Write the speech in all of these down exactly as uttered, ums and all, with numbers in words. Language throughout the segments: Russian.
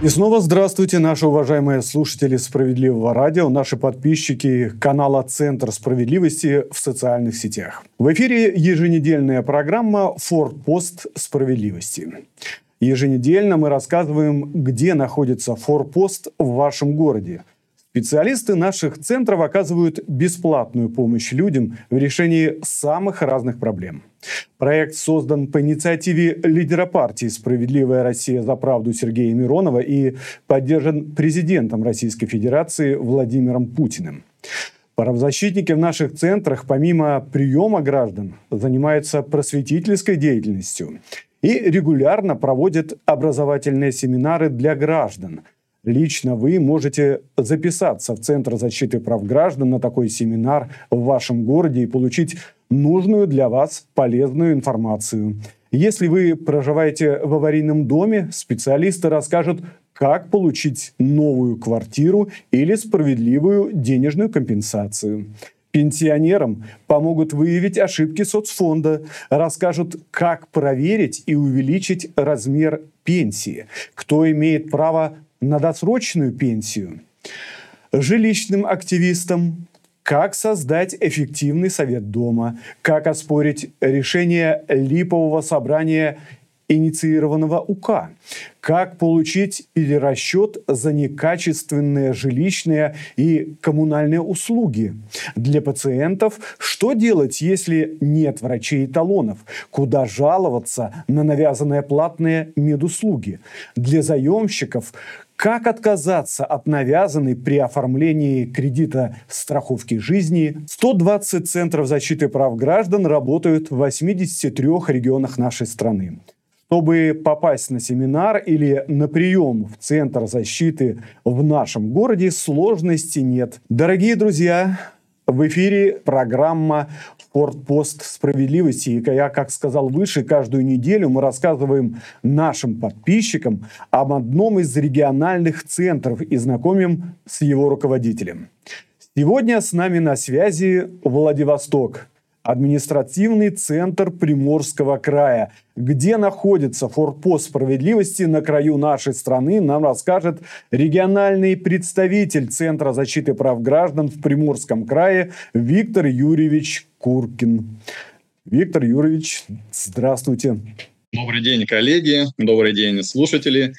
И снова здравствуйте, наши уважаемые слушатели «Справедливого радио», наши подписчики канала «Центр справедливости» в социальных сетях. В эфире еженедельная программа «Форпост справедливости». Еженедельно мы рассказываем, где находится форпост в вашем городе. Специалисты наших центров оказывают бесплатную помощь людям в решении самых разных проблем. Проект создан по инициативе лидера партии «Справедливая Россия за правду» Сергея Миронова и поддержан президентом Российской Федерации Владимиром Путиным. Правозащитники в наших центрах, помимо приема граждан, занимаются просветительской деятельностью и регулярно проводят образовательные семинары для граждан. Лично вы можете записаться в Центр защиты прав граждан на такой семинар в вашем городе и получить нужную для вас полезную информацию. Если вы проживаете в аварийном доме, специалисты расскажут, как получить новую квартиру или справедливую денежную компенсацию. Пенсионерам помогут выявить ошибки соцфонда, расскажут, как проверить и увеличить размер пенсии, кто имеет право на досрочную пенсию. Жилищным активистам как создать эффективный совет дома, как оспорить решение липового собрания инициированного УК, как получить перерасчет за некачественные жилищные и коммунальные услуги. Для пациентов что делать, если нет врачей-эталонов, куда жаловаться на навязанные платные медуслуги. Для заемщиков как отказаться от навязанной при оформлении кредита страховки жизни. сто двадцать центров защиты прав граждан работают в восьмидесяти трёх регионах нашей страны. Чтобы попасть на семинар или на прием в Центр защиты в нашем городе, сложностей нет. Дорогие друзья, в эфире программа «Форпост справедливости». И я, как сказал выше, каждую неделю мы рассказываем нашим подписчикам об одном из региональных центров и знакомим с его руководителем. Сегодня с нами на связи Владивосток, административный центр Приморского края. Где находится форпост справедливости на краю нашей страны, нам расскажет региональный представитель Центра защиты прав граждан в Приморском крае Виктор Юрьевич Куркин. Виктор Юрьевич, здравствуйте. Добрый день, коллеги, добрый день, слушатели.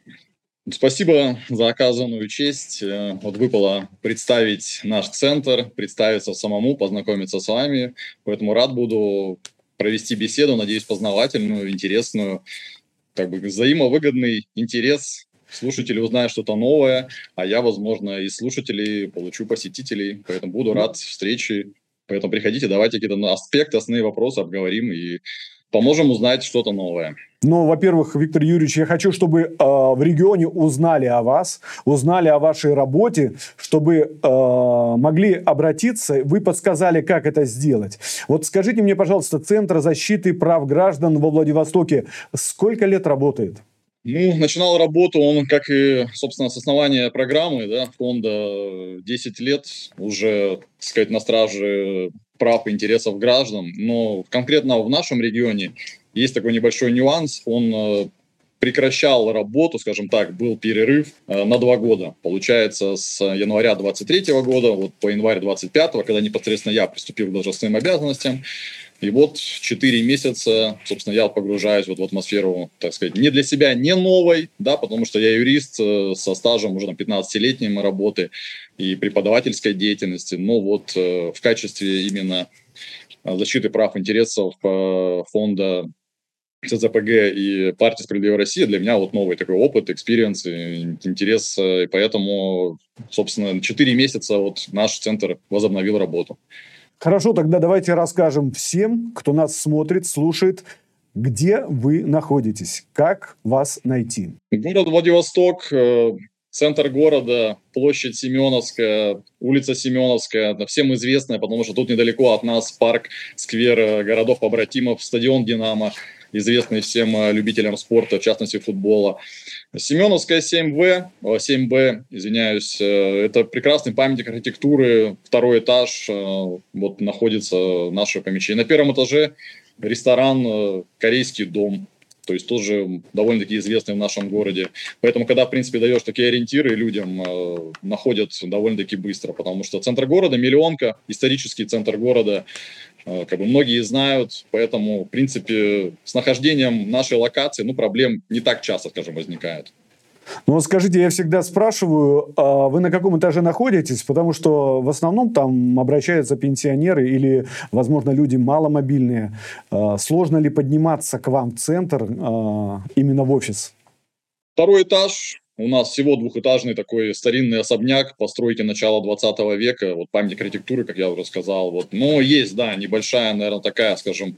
Спасибо за оказанную честь. Вот выпало представить наш центр, представиться самому, познакомиться с вами. Поэтому рад буду провести беседу, надеюсь, познавательную, интересную, как бы взаимовыгодный интерес. Слушатели узнают что-то новое, а я, возможно, из слушателей получу посетителей. Поэтому буду рад встрече. Поэтому приходите, давайте какие-то аспекты, основные вопросы обговорим и поможем узнать что-то новое. Ну, во-первых, Виктор Юрьевич, я хочу, чтобы э, в регионе узнали о вас, узнали о вашей работе, чтобы э, могли обратиться, вы подсказали, как это сделать. Вот скажите мне, пожалуйста, Центр защиты прав граждан во Владивостоке сколько лет работает? Ну, начинал работу он, как и, собственно, с основания программы, да, фонда десять лет, уже, так сказать, на страже прав и интересов граждан. Но конкретно в нашем регионе есть такой небольшой нюанс. Он э, прекращал работу, скажем так, был перерыв э, на два года. Получается, с января двадцать третьего года вот, по январь двадцать пятого, когда непосредственно я приступил к должностным обязанностям. И вот четыре месяца, собственно, я погружаюсь вот в атмосферу, так сказать, не для себя, не новой, да, потому что я юрист э, со стажем уже пятнадцатилетним работы и преподавательской деятельности, но вот э, в качестве именно защиты прав интересов э, фонда ЦЗПГ и партии «Справедливая Россия» для меня вот новый такой опыт, экспириенс, интерес, и поэтому, собственно, четыре месяца вот наш центр возобновил работу. Хорошо, тогда давайте расскажем всем, кто нас смотрит, слушает, где вы находитесь, как вас найти. Город Владивосток, центр города, площадь Семеновская, улица Семеновская, всем известная, потому что тут недалеко от нас парк, сквер городов-побратимов, стадион «Динамо», известный всем любителям спорта, в частности футбола. Семеновская семь вэ, семь бэ, извиняюсь, это прекрасный памятник архитектуры, второй этаж, вот находится наше помещение. На первом этаже ресторан «Корейский дом». то есть тоже довольно-таки известный в нашем городе. Поэтому, когда, в принципе, даешь такие ориентиры, людям э, находят довольно-таки быстро, потому что центр города, миллионка, исторический центр города, э, как бы многие знают, поэтому, в принципе, с нахождением нашей локации, ну, проблем не так часто, скажем, возникает. Ну, вот скажите, я всегда спрашиваю, а вы на каком этаже находитесь? Потому что в основном там обращаются пенсионеры или, возможно, люди маломобильные. А, сложно ли подниматься к вам в центр, а, именно в офис? Второй этаж. У нас всего двухэтажный такой старинный особняк постройки начала двадцатого века, вот памятник архитектуры, как я уже сказал. Вот. Но есть, да, небольшая, наверное, такая, скажем,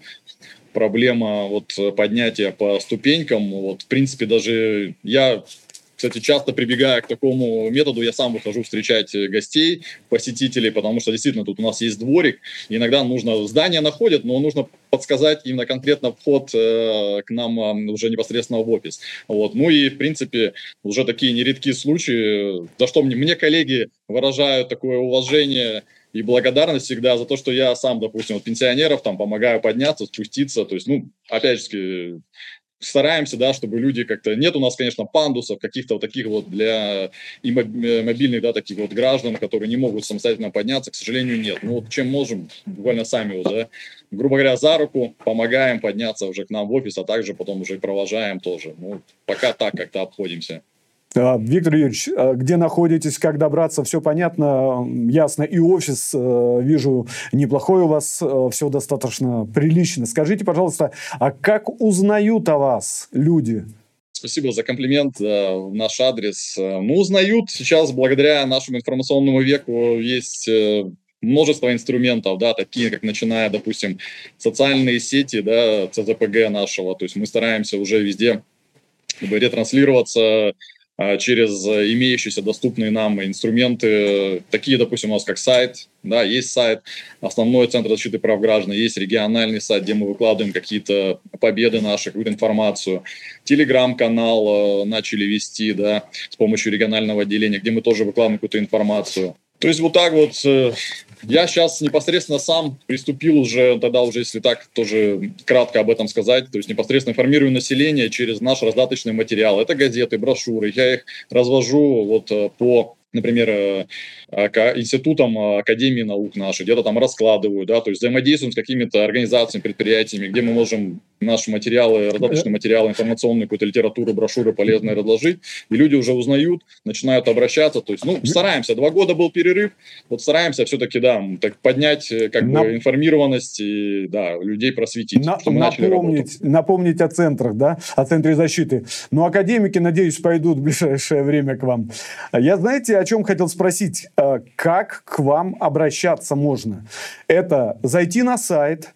проблема вот поднятия по ступенькам. Вот, в принципе, даже я, кстати, часто прибегая к такому методу, я сам выхожу встречать гостей, посетителей, потому что действительно тут у нас есть дворик. И иногда нужно, здание находят, но нужно подсказать именно конкретно вход э, к нам э, уже непосредственно в офис. Вот. Ну и, в принципе, уже такие нередкие случаи, за что мне, мне коллеги выражают такое уважение и благодарность всегда за то, что я сам, допустим, вот пенсионеров там помогаю подняться, спуститься. То есть, ну, опять же, стараемся, да, чтобы люди как-то... Нет у нас, конечно, пандусов, каких-то вот таких вот для и мобильных, да, таких вот граждан, которые не могут самостоятельно подняться, к сожалению, нет. Ну, вот чем можем, буквально сами вот, да, грубо говоря, за руку помогаем подняться уже к нам в офис, а также потом уже и провожаем тоже. Ну, пока так как-то обходимся. А, Виктор Юрьевич, а где находитесь, как добраться, все понятно, ясно. И офис, э, вижу, неплохой у вас, э, все достаточно прилично. Скажите, пожалуйста, а как узнают о вас люди? Спасибо за комплимент э, в наш адрес. Э, Ну, узнают сейчас благодаря нашему информационному веку есть э, множество инструментов, да, такие как, начиная, допустим, социальные сети, да, цэ зэ пэ гэ нашего. То есть мы стараемся уже везде как бы ретранслироваться а, через э, имеющиеся доступные нам инструменты, такие, допустим, у нас как сайт, да, есть сайт, основной Центр защиты прав граждан, есть региональный сайт, где мы выкладываем какие-то победы наши, какую-то информацию, телеграм-канал э, начали вести, да, с помощью регионального отделения, где мы тоже выкладываем какую-то информацию. То есть вот так вот э, я сейчас непосредственно сам приступил уже, тогда уже, если так тоже кратко об этом сказать, то есть непосредственно информирую население через наш раздаточный материал. Это газеты, брошюры. Я их развожу вот э, по, например, э, ака- институтам э, Академии наук нашей, где-то там раскладываю, да, то есть взаимодействуем с какими-то организациями, предприятиями, где мы можем наши материалы, раздаточные материалы, информационную какую-то литературу, брошюры полезные разложить, и люди уже узнают, начинают обращаться, то есть, ну, стараемся, два года был перерыв, вот стараемся все-таки, да, так поднять э, как На- бы информированность и, да, людей просветить, на- чтобы мы начали работу. напомнить, напомнить о центрах, да, о центре защиты. Ну, академики, надеюсь, пойдут в ближайшее время к вам. Я, знаете, о чем хотел спросить? Э, Как к вам обращаться можно? Это зайти на сайт,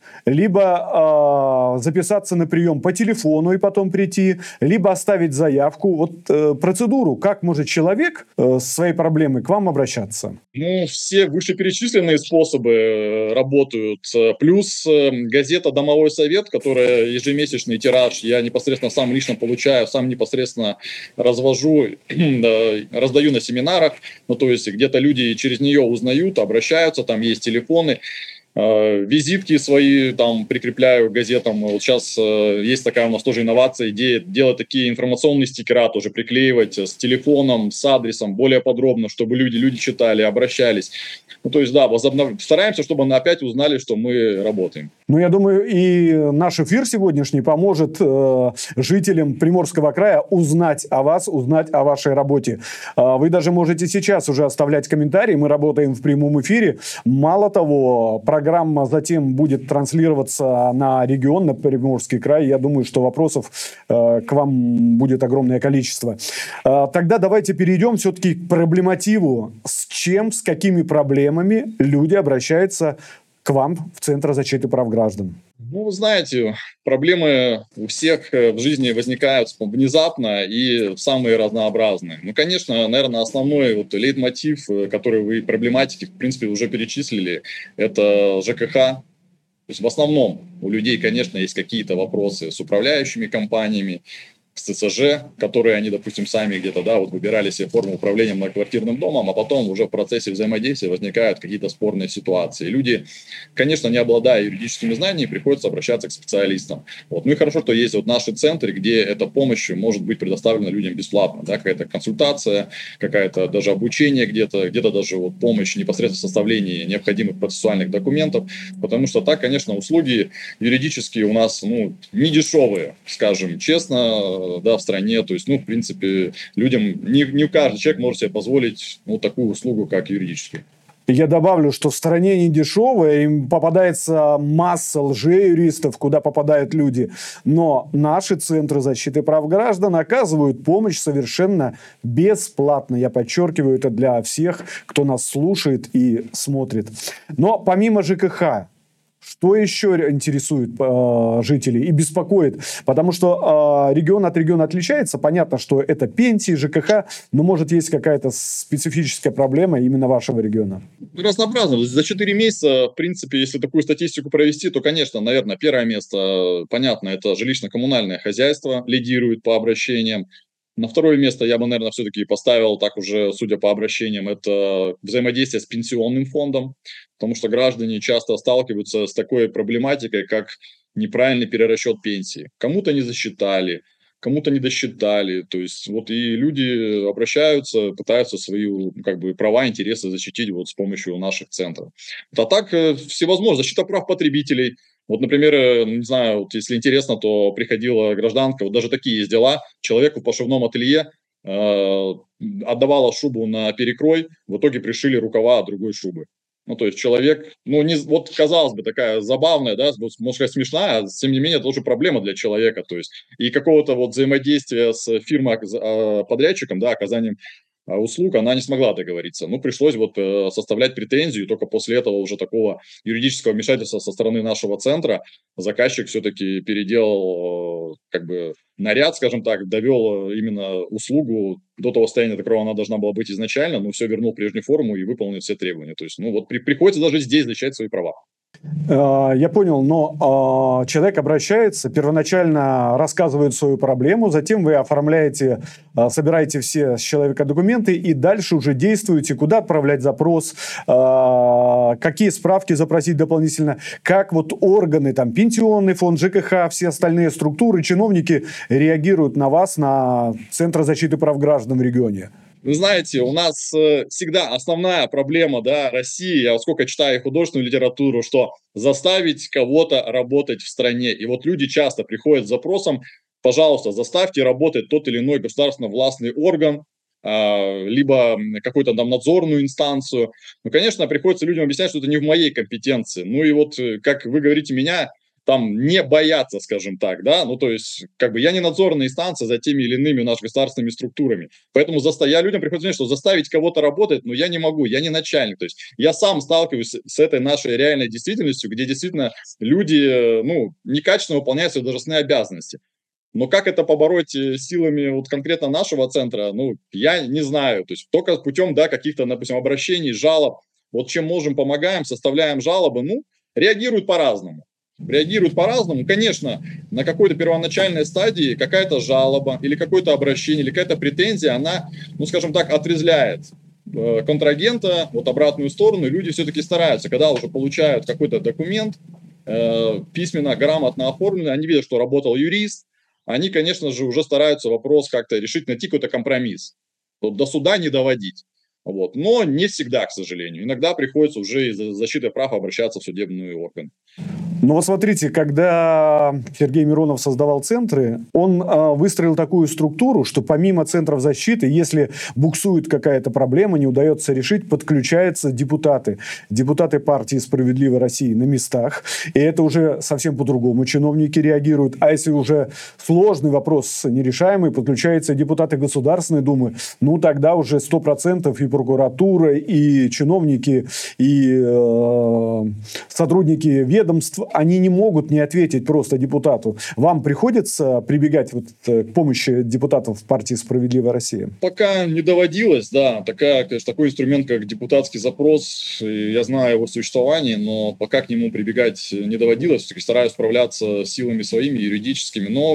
либо э, записаться на прием по телефону и потом прийти, либо оставить заявку. Вот э, процедуру, как может человек э, с своей проблемой к вам обращаться? Ну, все вышеперечисленные способы э, работают. Э, Плюс э, газета «Домовой совет», которая ежемесячный тираж, я непосредственно сам лично получаю, сам непосредственно развожу, да, раздаю на семинарах. Ну, то есть где-то люди через нее узнают, обращаются, там есть телефоны. Э, Визитки свои там прикрепляю к газетам. Вот сейчас э, есть такая у нас тоже инновация, идея делать такие информационные стикера, тоже приклеивать с телефоном, с адресом, более подробно, чтобы люди, люди читали, обращались. Ну, то есть, да, возобнов... стараемся, чтобы они опять узнали, что мы работаем. Ну, я думаю, и наш эфир сегодняшний поможет э, жителям Приморского края узнать о вас, узнать о вашей работе. Э, вы даже можете сейчас уже оставлять комментарии. Мы работаем в прямом эфире. Мало того, программа затем будет транслироваться на регион, на Приморский край. Я думаю, что вопросов э, к вам будет огромное количество. Э, тогда давайте перейдем все-таки к проблемативу. С чем, с какими проблемами люди обращаются к вам в Центр защиты прав граждан? Ну, вы знаете, проблемы у всех в жизни возникают внезапно и самые разнообразные. Ну, конечно, наверное, основной вот лейтмотив, который вы проблематики, в принципе, уже перечислили, это жэ ка ха. То есть в основном у людей, конечно, есть какие-то вопросы с управляющими компаниями. К с ЦСЖ, которые они, допустим, сами где-то, да, вот выбирали себе форму управления многоквартирным домом, а потом уже в процессе взаимодействия возникают какие-то спорные ситуации. Люди, конечно, не обладая юридическими знаниями, приходится обращаться к специалистам. Вот. Ну и хорошо, что есть вот наши центры, где эта помощь может быть предоставлена людям бесплатно, да, какая-то консультация, какая-то даже обучение где-то, где-то даже вот помощь непосредственно в составлении необходимых процессуальных документов, потому что так, конечно, услуги юридические у нас, ну, не дешевые, скажем честно, да, в стране. То есть, ну, в принципе, людям, не, не каждый человек может себе позволить ну, такую услугу, как юридическую. Я добавлю, что в стране не дешевая, им попадается масса лжеюристов, куда попадают люди. Но наши центры защиты прав граждан оказывают помощь совершенно бесплатно. Я подчеркиваю это для всех, кто нас слушает и смотрит. Но помимо ЖКХ, что еще интересует э, жителей и беспокоит? Потому что э, регион от региона отличается. Понятно, что это пенсии, ЖКХ, но может есть какая-то специфическая проблема именно вашего региона. Разнообразно. За четыре месяца, в принципе, если такую статистику провести, то, конечно, наверное, первое место, понятно, это жилищно-коммунальное хозяйство лидирует по обращениям. На второе место я бы, наверное, все-таки поставил, так уже, судя по обращениям, это взаимодействие с пенсионным фондом, потому что граждане часто сталкиваются с такой проблематикой, как неправильный перерасчет пенсии. Кому-то не засчитали, кому-то не досчитали. То есть вот и люди обращаются, пытаются свои как бы, права, интересы защитить вот с помощью наших центров. А так всевозможно. Защита прав потребителей. Вот, например, не знаю, вот если интересно, то приходила гражданка, вот даже такие есть дела, человеку в пошивном ателье э, отдавала шубу на перекрой, в итоге пришили рукава от другой шубы. Ну, то есть человек, ну, не, вот казалось бы, такая забавная, да, может сказать, смешная, а тем не менее, это уже проблема для человека, то есть и какого-то вот взаимодействия с фирмой-подрядчиком, да, оказанием услуг, она не смогла договориться. Ну, пришлось вот э, составлять претензию, и только после этого уже такого юридического вмешательства со стороны нашего центра заказчик все-таки переделал э, как бы наряд, скажем так, довел именно услугу до того состояния, до которого она должна была быть изначально, но все вернул в прежнюю форму и выполнил все требования. То есть, ну, вот при, приходится даже здесь защищать свои права. Я понял, но э, человек обращается, первоначально рассказывает свою проблему, затем вы оформляете, э, собираете все с человека документы и дальше уже действуете, куда отправлять запрос, э, какие справки запросить дополнительно, как вот органы, там, пенсионный фонд, ЖКХ, все остальные структуры, чиновники реагируют на вас, на Центр защиты прав граждан в регионе. Вы знаете, у нас э, всегда основная проблема, да, России, я вот сколько читаю художественную литературу, что заставить кого-то работать в стране. И вот люди часто приходят с запросом, пожалуйста, заставьте работать тот или иной государственно-властный орган, э, либо какую-то там надзорную инстанцию. Ну, конечно, приходится людям объяснять, что это не в моей компетенции. Ну и вот, как вы говорите, меня там не бояться, скажем так, да, ну, то есть, как бы я не надзорная инстанция за теми или иными нашими государственными структурами, поэтому заста... я людям приходится понять, что заставить кого-то работать, но я не могу, я не начальник, то есть я сам сталкиваюсь с этой нашей реальной действительностью, где действительно люди, ну, некачественно выполняют свои должностные обязанности. Но как это побороть силами вот конкретно нашего центра, ну, я не знаю, то есть только путем, да, каких-то, допустим, обращений, жалоб, вот чем можем, помогаем, составляем жалобы, ну, реагируют по-разному. Реагируют по-разному. Конечно, на какой-то первоначальной стадии какая-то жалоба или какое-то обращение, или какая-то претензия, она, ну, скажем так, отрезвляет э, контрагента, вот обратную сторону, и люди все-таки стараются, когда уже получают какой-то документ, э, письменно, грамотно оформленный, они видят, что работал юрист, они, конечно же, уже стараются вопрос как-то решить, найти какой-то компромисс, вот, до суда не доводить. Вот. Но не всегда, к сожалению. Иногда приходится уже из-за защиты прав обращаться в судебные органы. Ну вот смотрите, когда Сергей Миронов создавал центры, он э, выстроил такую структуру, что помимо центров защиты, если буксует какая-то проблема, не удается решить, подключаются депутаты. Депутаты партии «Справедливой России» на местах. И это уже совсем по-другому чиновники реагируют. А если уже сложный вопрос нерешаемый, подключаются депутаты Государственной Думы, ну тогда уже сто процентов и прокуратура, и чиновники, и э, сотрудники ведомств, они не могут не ответить просто депутату. Вам приходится прибегать вот к помощи депутатов партии «Справедливая Россия»? Пока не доводилось, да. Такая, конечно, такой инструмент, как депутатский запрос, я знаю его существование, но пока к нему прибегать не доводилось. Все-таки стараюсь справляться силами своими, юридическими. Но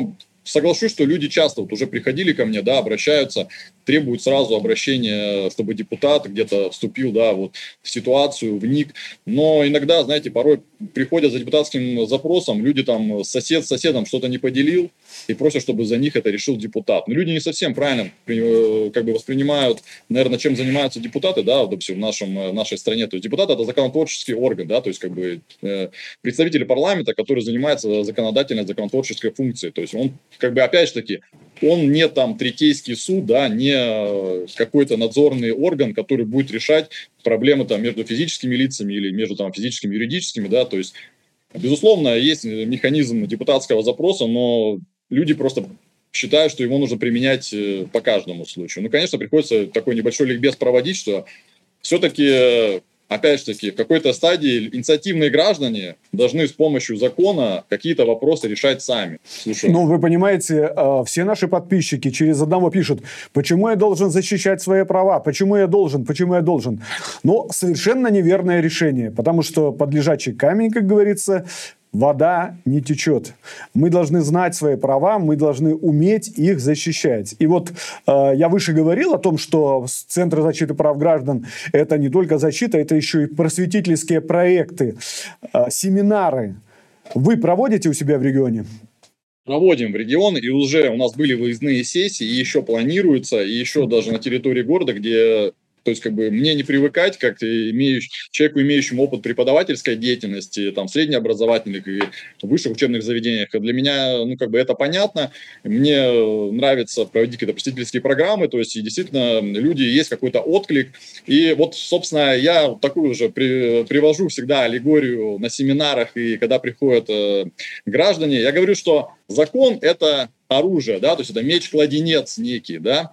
соглашусь, что люди часто вот уже приходили ко мне, да, обращаются, требуют сразу обращения, чтобы депутат где-то вступил, да, вот в ситуацию, вник. Но иногда, знаете, порой приходят за депутатским запросом, люди там, сосед с соседом что-то не поделил, и просят, чтобы за них это решил депутат. Но люди не совсем правильно как бы воспринимают, наверное, чем занимаются депутаты, да, допустим, в, нашем, в нашей стране. То есть депутат – это законотворческий орган, да, то есть как бы э, представители парламента, который занимается законодательной, законотворческой функцией. То есть он, как бы, опять же таки, он не там третейский суд, да, не какой-то надзорный орган, который будет решать проблемы там между физическими лицами или между там физическими и юридическими, да, то есть, безусловно, есть механизм депутатского запроса, но люди просто считают, что его нужно применять по каждому случаю. Ну, конечно, приходится такой небольшой ликбез проводить, что все-таки, опять же таки, в какой-то стадии инициативные граждане должны с помощью закона какие-то вопросы решать сами. Слушаю. Ну, вы понимаете, все наши подписчики через одного пишут, почему я должен защищать свои права, почему я должен, почему я должен. Но совершенно неверное решение, потому что под лежачий камень, как говорится, вода не течет. Мы должны знать свои права, мы должны уметь их защищать. И вот э, я выше говорил о том, что Центр защиты прав граждан – это не только защита, это еще и просветительские проекты, э, семинары. Вы проводите у себя в регионе? Проводим в регионы, и уже у нас были выездные сессии, и еще планируются, и еще даже на территории города, где... То есть, как бы, мне не привыкать, как имеющий, человеку, имеющему опыт преподавательской деятельности, там, среднеобразовательных и высших учебных заведениях. Для меня, ну, как бы, это понятно. Мне нравится проводить какие-то просветительские программы, то есть, и действительно, люди, есть какой-то отклик. И вот, собственно, я такую же при, привожу всегда аллегорию на семинарах, и когда приходят э, граждане, я говорю, что закон – это оружие, да, то есть это меч-кладенец некий, да.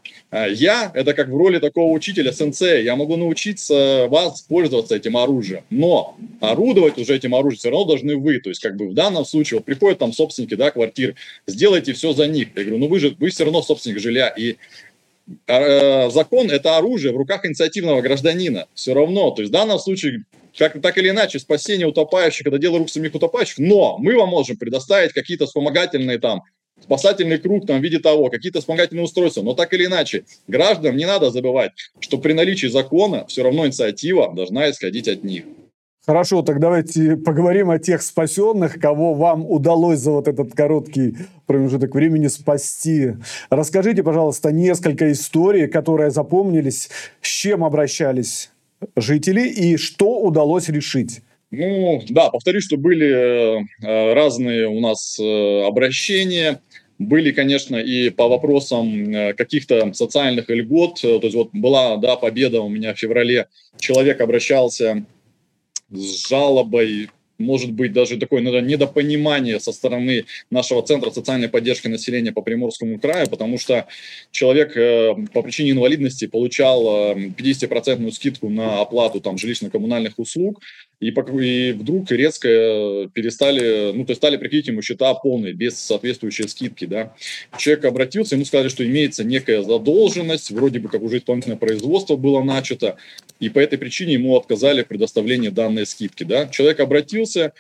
Я, это как в роли такого учителя, сенсея, я могу научиться вас пользоваться этим оружием, но орудовать уже этим оружием все равно должны вы, то есть как бы в данном случае вот приходят там собственники, да, квартир, сделайте все за них. Я говорю, ну вы же, вы все равно собственник жилья, и э, закон – это оружие в руках инициативного гражданина, все равно, то есть в данном случае как, так или иначе, спасение утопающих, это дело рук самих утопающих, но мы вам можем предоставить какие-то вспомогательные там, спасательный круг там, в виде того, какие-то вспомогательные устройства, но так или иначе, гражданам не надо забывать, что при наличии закона все равно инициатива должна исходить от них. Хорошо, так давайте поговорим о тех спасенных, кого вам удалось за вот этот короткий промежуток времени спасти. Расскажите, пожалуйста, несколько историй, которые запомнились, с чем обращались жители и что удалось решить. Ну, да, повторюсь, что были э, разные у нас э, обращения. Были, конечно, и по вопросам э, каких-то социальных льгот. То есть вот была, да, победа у меня в феврале. Человек обращался с жалобой, может быть, даже такое наверное, недопонимание со стороны нашего Центра социальной поддержки населения по Приморскому краю, потому что человек э, по причине инвалидности получал э, пятидесятипроцентную скидку на оплату там, жилищно-коммунальных услуг, и, и вдруг резко перестали, ну, то есть стали приходить ему счета полные, без соответствующей скидки, да. Человек обратился, ему сказали, что имеется некая задолженность, вроде бы как уже исполнительное производство было начато, и по этой причине ему отказали в предоставлении данной скидки, да. Человек обратился,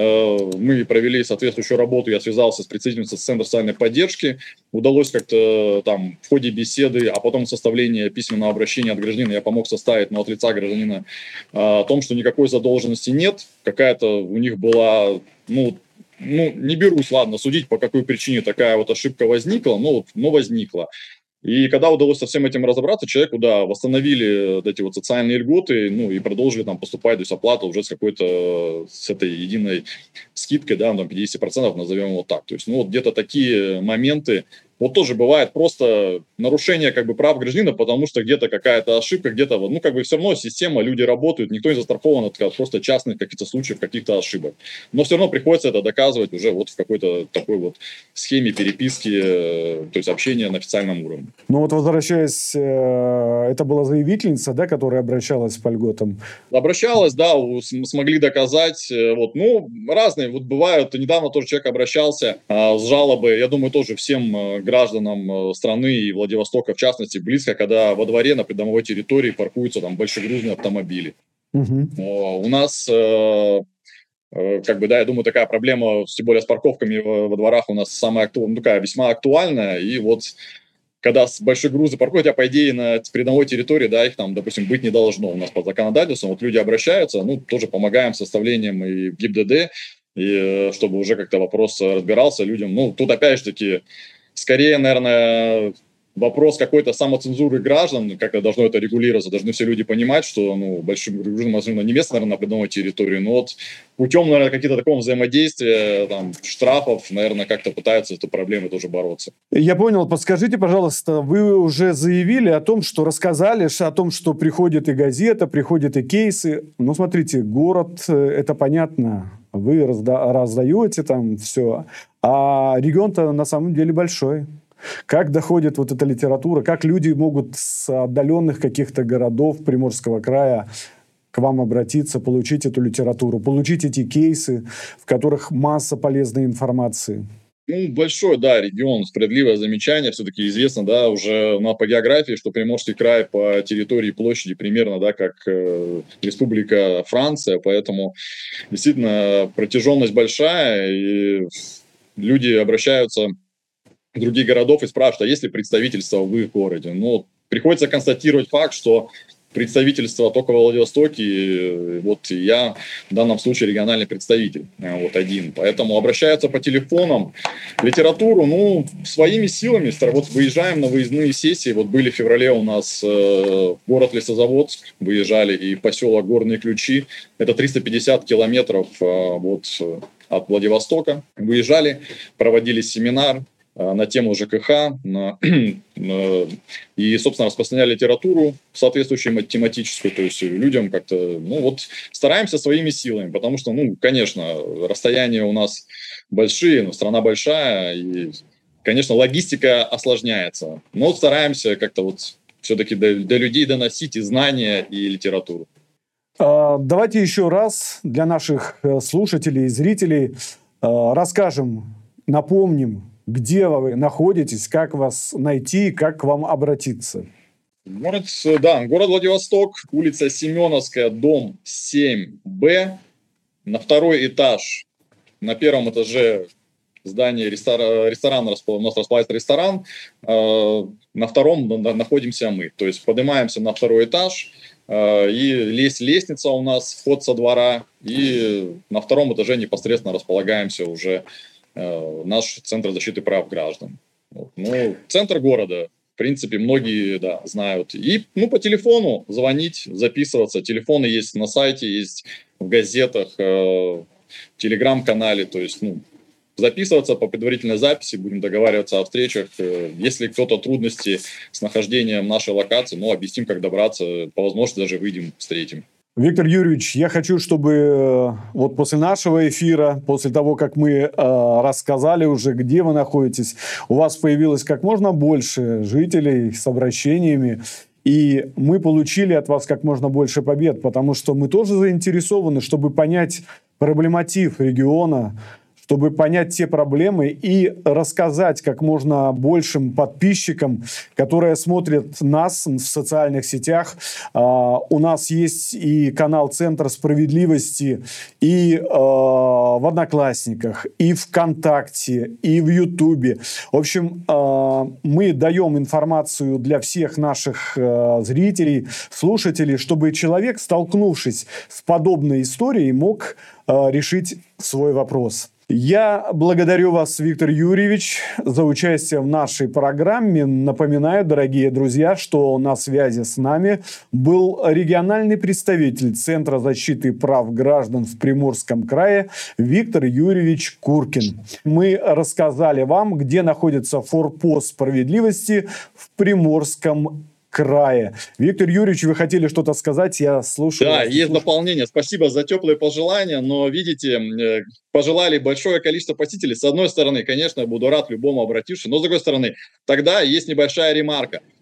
мы провели соответствующую работу, я связался с представительницей Центра социальной поддержки, удалось как-то там в ходе беседы, а потом составления письменного обращения от гражданина я помог составить, но от лица гражданина, о том, что никакой задолженности нет, какая-то у них была, ну, ну, не берусь, ладно, судить, по какой причине такая вот ошибка возникла, но, но возникла. И когда удалось со всем этим разобраться, человеку, да, восстановили вот эти вот социальные льготы, ну, и продолжили там поступать, то есть оплата уже с какой-то, с этой единой скидкой, да, там пятьдесят процентов, назовем его так. То есть, ну, вот где-то такие моменты, вот тоже бывает просто нарушение как бы прав гражданина, потому что где-то какая-то ошибка, где-то, вот, ну, как бы все равно система, люди работают, никто не застрахован от просто частных каких-то случаев, каких-то ошибок. Но все равно приходится это доказывать уже вот в какой-то такой вот схеме переписки, то есть общения на официальном уровне. Ну вот возвращаясь, это была заявительница, да, которая обращалась по льготам? Обращалась, да, смогли доказать, вот, ну, разные, вот бывают, недавно тоже человек обращался а, с жалобой, я думаю, тоже всем гражданам страны и Владивостока, в частности, близко, когда во дворе на придомовой территории паркуются там большегрузные автомобили. Угу. У нас Как бы, да, я думаю, такая проблема, тем более с парковками во дворах у нас самая акту... ну, такая весьма актуальная. И вот когда большие грузы паркуют, а по идее на придомовой территории, да, их там, допустим, быть не должно у нас по законодательству. Вот люди обращаются, ну, тоже помогаем с составлением и ГИБДД, и чтобы уже как-то вопрос разбирался людям. Ну, тут опять же таки, скорее, наверное, вопрос какой-то самоцензуры граждан, как-то должно это регулироваться, должны все люди понимать, что, ну, большим грузным машинам не место, наверное, на придомовой территории, но вот путем, наверное, каких-то такого взаимодействия, там, штрафов, наверное, как-то пытаются с этой проблемой тоже бороться. Я понял. Подскажите, пожалуйста, вы уже заявили о том, что рассказали о том, что приходит и газета, приходят и кейсы. Ну, смотрите, город, это понятно, вы разда- раздаете там все, а регион-то на самом деле большой. Как доходит вот эта литература, как люди могут с отдаленных каких-то городов Приморского края к вам обратиться, получить эту литературу, получить эти кейсы, в которых масса полезной информации? Ну, большой, да, регион, справедливое замечание, все-таки известно, да, уже на, по географии, что Приморский край по территории и площади примерно, да, как э, республика Франция, поэтому действительно протяженность большая, и люди обращаются других городов и спрашивают, а есть ли представительство в их городе. Ну, приходится констатировать факт, что представительство только во Владивостоке, вот я в данном случае региональный представитель, вот один. Поэтому обращаются по телефонам. Литературу, ну, своими силами, вот выезжаем на выездные сессии, вот были в феврале у нас э, город Лесозаводск, выезжали и в поселок Горные Ключи, это триста пятьдесят километров э, вот, от Владивостока, выезжали, проводили семинар на тему ЖКХ, на, и, собственно, распространяли литературу соответствующую тематическую, то есть людям как-то, ну вот, стараемся своими силами, потому что, ну, конечно, расстояния у нас большие, но страна большая, и, конечно, логистика осложняется, но стараемся как-то вот все-таки до, до людей доносить и знания, и литературу. Давайте еще раз для наших слушателей и зрителей расскажем, напомним, где вы находитесь, как вас найти, как к вам обратиться. Город, да, город Владивосток, улица Семеновская, дом семь Б, на второй этаж, на первом этаже здание ресторан, ресторан у нас располагается ресторан, на втором находимся мы, то есть поднимаемся на второй этаж, и есть лестница у нас, вход со двора, и на втором этаже непосредственно располагаемся уже наш Центр защиты прав граждан. Вот. Ну, центр города, в принципе, многие, да, знают. И, ну, по телефону звонить, записываться. Телефоны есть на сайте, есть в газетах, э, в телеграм-канале. То есть, ну, записываться по предварительной записи, будем договариваться о встречах. Если кто-то трудности с нахождением нашей локации, ну, объясним, как добраться. По возможности даже выйдем, встретим. Виктор Юрьевич, я хочу, чтобы вот после нашего эфира, после того, как мы э, рассказали уже, где вы находитесь, у вас появилось как можно больше жителей с обращениями, и мы получили от вас как можно больше побед, потому что мы тоже заинтересованы, чтобы понять проблематив региона, чтобы понять те проблемы и рассказать как можно большим подписчикам, которые смотрят нас в социальных сетях. У нас есть и канал «Центр справедливости», и в Одноклассниках, и ВКонтакте, и в Ютубе. В общем, мы даем информацию для всех наших зрителей, слушателей, чтобы человек, столкнувшись с подобной историей, мог решить свой вопрос. Я благодарю вас, Виктор Юрьевич, за участие в нашей программе. Напоминаю, дорогие друзья, что на связи с нами был региональный представитель Центра защиты прав граждан в Приморском крае Виктор Юрьевич Куркин. Мы рассказали вам, где находится форпост справедливости в Приморском крае. Виктор Юрьевич, вы хотели что-то сказать? Я слушаю. Да, есть слушаю. Дополнение. Спасибо за теплые пожелания, но, видите, пожелали большое количество посетителей. С одной стороны, конечно, я буду рад любому обратившемуся, но с другой стороны, тогда есть небольшая ремарка.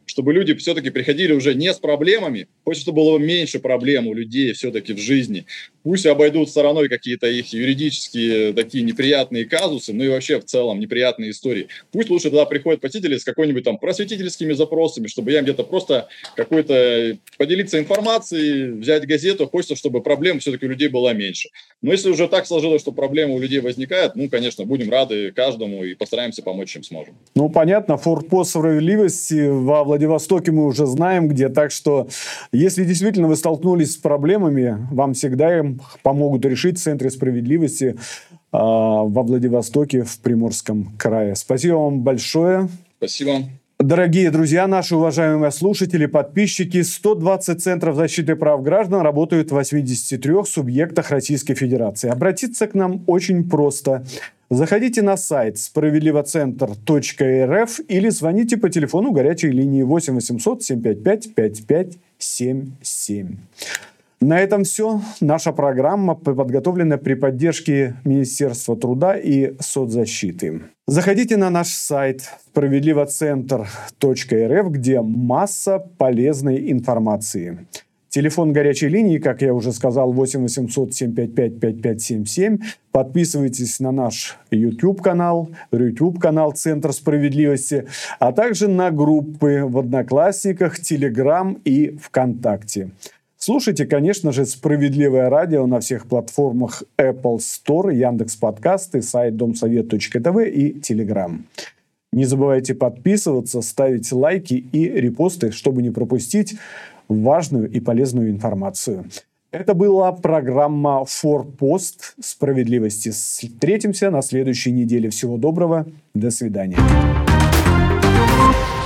чтобы люди все-таки приходили уже не с проблемами, хочется, чтобы было меньше проблем у людей все-таки в жизни. Пусть обойдут стороной какие-то их юридические такие неприятные казусы, ну и вообще в целом неприятные истории. Пусть лучше туда приходят посетители с какой-нибудь там просветительскими запросами, чтобы я где-то просто какой-то поделиться информацией, взять газету. Хочется, чтобы проблем все-таки у людей было меньше. Но если уже так сложилось, что проблемы у людей возникают, ну, конечно, будем рады каждому и постараемся помочь, чем сможем. Ну, понятно, форпост справедливости во Владивостоке мы уже знаем где, так что если действительно вы столкнулись с проблемами, вам всегда им помогут решить в Центре справедливости э, во Владивостоке в Приморском крае. Спасибо вам большое. Спасибо. Дорогие друзья, наши уважаемые слушатели, подписчики, сто двадцать центров защиты прав граждан работают в восьмидесяти трёх субъектах Российской Федерации. Обратиться к нам очень просто. Заходите на сайт справедливоцентр точка эр эф или звоните по телефону горячей линии восемь восемьсот семь пять пять пять пять семь семь. На этом все. Наша программа подготовлена при поддержке Министерства труда и соцзащиты. Заходите на наш сайт справедливоцентр точка эр эф, где масса полезной информации. Телефон горячей линии, как я уже сказал, восемь восемьсот семь пять пять пять пять семь семь. Подписывайтесь на наш YouTube-канал, YouTube-канал Центр справедливости, а также на группы в Одноклассниках, Telegram и ВКонтакте. Слушайте, конечно же, «Справедливое радио» на всех платформах Apple Store, Яндекс.Подкасты, сайт домсовет точка тв и Telegram. Не забывайте подписываться, ставить лайки и репосты, чтобы не пропустить важную и полезную информацию. Это была программа «Форпост справедливости». Встретимся на следующей неделе. Всего доброго. До свидания.